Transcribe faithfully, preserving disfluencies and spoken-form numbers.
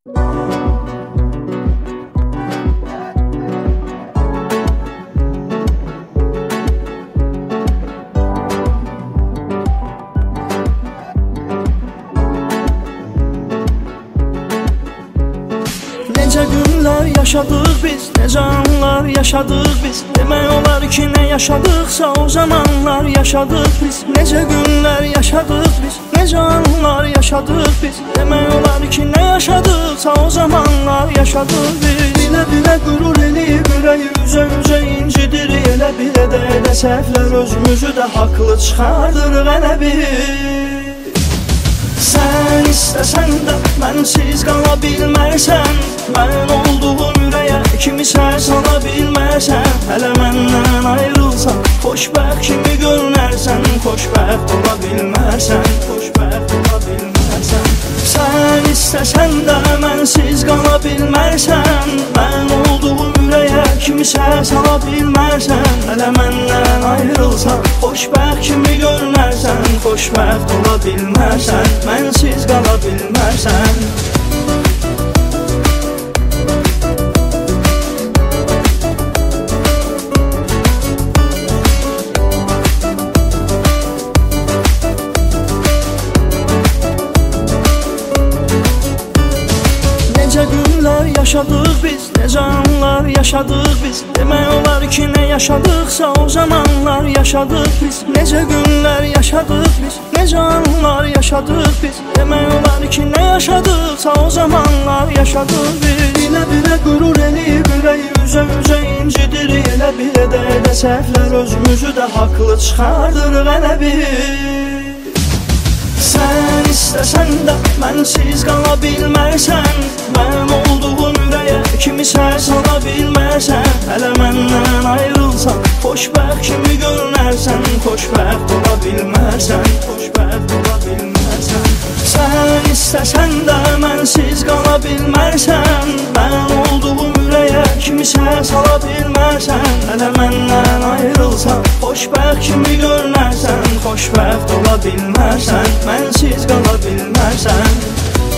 Necə günlər yaşadıq biz, necə anlar yaşadıq biz. Demək olar ki, nə yaşadıqsa o zamanlar yaşadıq biz. Necə günlər yaşadıq biz, necə anlar yaşadıq biz. Demək olar ki, nə yaşadıqsa o zamanlar yaşadıq biz. Bilə-bilə qürur eləyib ürəyi üzə-üzə incidir. Elə bilə də elə səhvlər özümüzü də haqlı çıxardırıq elə bir. Sən istəsən də mənsiz qala bilmərsən. Mən olduğum ürəyə kimisə sala bilmərsən. Hələ məndən ayrılsan, xoşbəxt kimi görünərsən. Xoşbəxt ola bilmərsən, xoşbəxt ola bilmərsən. Sən istəsən də mənsiz qala bilmərsən. Mən olduğum ürəyə kimisə sala bilmərsən. Hələ məndən ayrılsan, xoşbəxt kimi görünərsən. Xoşbəxt ola bilmərsən, mənsiz qala bilmərsən. Necə günlər yaşadıq biz, necə anlar yaşadıq biz. Demək olar ki, nə yaşadıqsa o zamanlar yaşadıq biz. Necə günlər yaşadıq biz, necə anlar yaşadıq biz. Demək olar ki, nə yaşadıqsa o zamanlar yaşadıq biz. Bilə-bilə qürur eləyib ürəyi üzə-üzə incidir. Elə bilə də elə səhvlər özümüzü də haqlı çıxardırıq elə bir. Sən istəsən də mənsiz qala bilmərsən. Mən olduğum ürəyə kimisə sala bilmərsən. Hələ məndən ayrılsan, xoşbəxt kimi görünərsən. Xoşbəxt ola bilmərsən, xoşbəxt ola bilmərsən. Sən istəsən də mənsiz qala bilmərsən. Mən olduğum ürəyə kimisə sala bilmərsən. Hələ məndən ayrılsan, xoşbəxt kimi görünərsən. Xoşbəxt ola bilmərsən, mənsiz qala bilmərsən.